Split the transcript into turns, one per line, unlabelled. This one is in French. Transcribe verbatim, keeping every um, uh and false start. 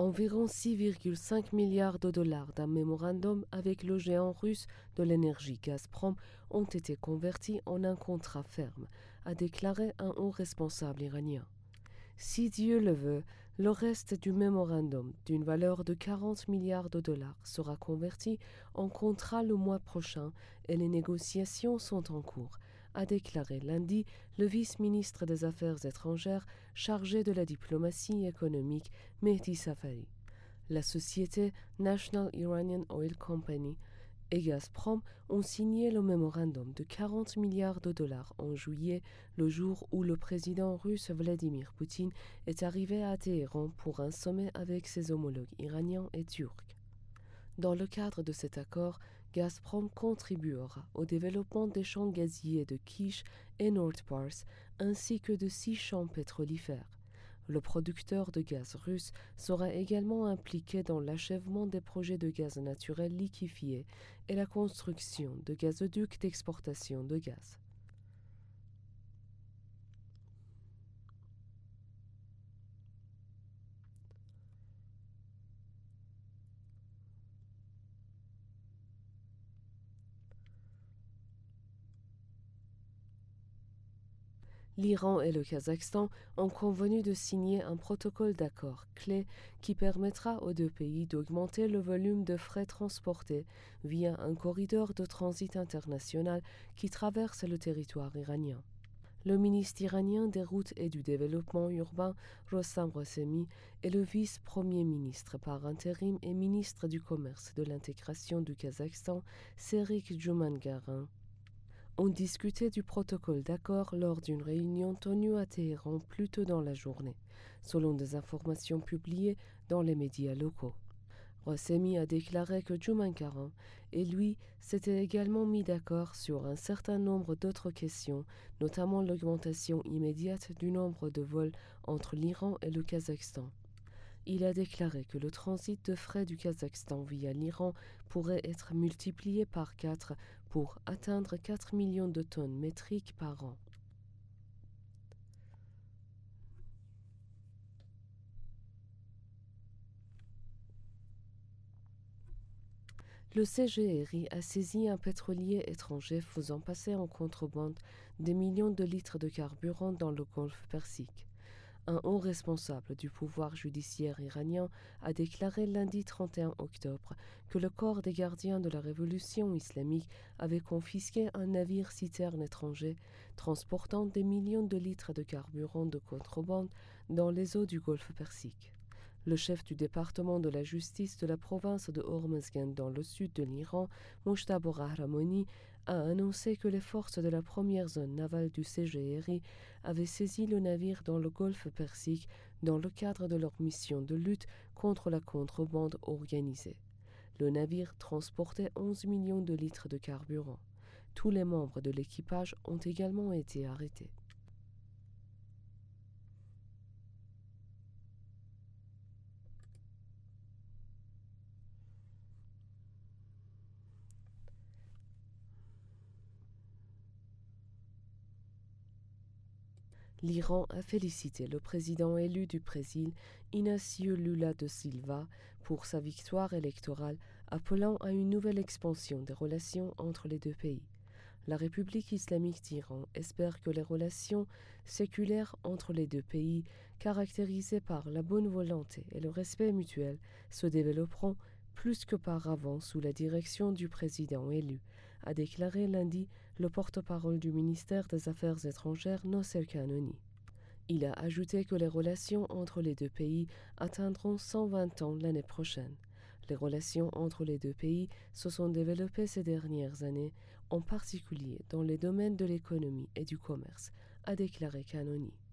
Environ six virgule cinq milliards de dollars d'un mémorandum avec le géant russe de l'énergie Gazprom ont été convertis en un contrat ferme, a déclaré un haut responsable iranien. Si Dieu le veut, le reste du mémorandum, d'une valeur de quarante milliards de dollars, sera converti en contrat le mois prochain et les négociations sont en cours, a déclaré lundi le vice-ministre des Affaires étrangères chargé de la diplomatie économique Mehdi Safari. La société National Iranian Oil Company et Gazprom ont signé le mémorandum de quarante milliards de dollars en juillet, le jour où le président russe Vladimir Poutine est arrivé à Téhéran pour un sommet avec ses homologues iraniens et turcs. Dans le cadre de cet accord, Gazprom contribuera au développement des champs gaziers de Kish et Nord Pars, ainsi que de six champs pétrolifères. Le producteur de gaz russe sera également impliqué dans l'achèvement des projets de gaz naturel liquéfié et la construction de gazoducs d'exportation de gaz. L'Iran et le Kazakhstan ont convenu de signer un protocole d'accord clé qui permettra aux deux pays d'augmenter le volume de fret transporté via un corridor de transit international qui traverse le territoire iranien. Le ministre iranien des Routes et du Développement urbain, Rostam Ghosemi, et le vice-premier ministre par intérim et ministre du Commerce de l'intégration du Kazakhstan, Serik Jumangaran, ont discuté du protocole d'accord lors d'une réunion tenue à Téhéran plus tôt dans la journée, selon des informations publiées dans les médias locaux. Ghosemi a déclaré que Jumangaran et lui s'étaient également mis d'accord sur un certain nombre d'autres questions, notamment l'augmentation immédiate du nombre de vols entre l'Iran et le Kazakhstan. Il a déclaré que le transit de fret du Kazakhstan via l'Iran pourrait être multiplié par quatre pour atteindre quatre millions de tonnes métriques par an. Le C G R I a saisi un pétrolier étranger faisant passer en contrebande des millions de litres de carburant dans le golfe Persique. Un haut responsable du pouvoir judiciaire iranien a déclaré lundi trente et un octobre que le corps des gardiens de la révolution islamique avait confisqué un navire-citerne étranger transportant des millions de litres de carburant de contrebande dans les eaux du golfe Persique. Le chef du département de la justice de la province de Hormozgan dans le sud de l'Iran, Mojtaba Rahramoni, a annoncé que les forces de la première zone navale du C G R I avaient saisi le navire dans le golfe Persique dans le cadre de leur mission de lutte contre la contrebande organisée. Le navire transportait onze millions de litres de carburant. Tous les membres de l'équipage ont également été arrêtés. L'Iran a félicité le président élu du Brésil, Inácio Lula da Silva, pour sa victoire électorale, appelant à une nouvelle expansion des relations entre les deux pays. La République islamique d'Iran espère que les relations séculaires entre les deux pays, caractérisées par la bonne volonté et le respect mutuel, se développeront plus qu'auparavant sous la direction du président élu, a déclaré lundi le porte-parole du ministère des Affaires étrangères Nosser Kanoni. Il a ajouté que les relations entre les deux pays atteindront cent vingt ans l'année prochaine. Les relations entre les deux pays se sont développées ces dernières années, en particulier dans les domaines de l'économie et du commerce, a déclaré Kanoni.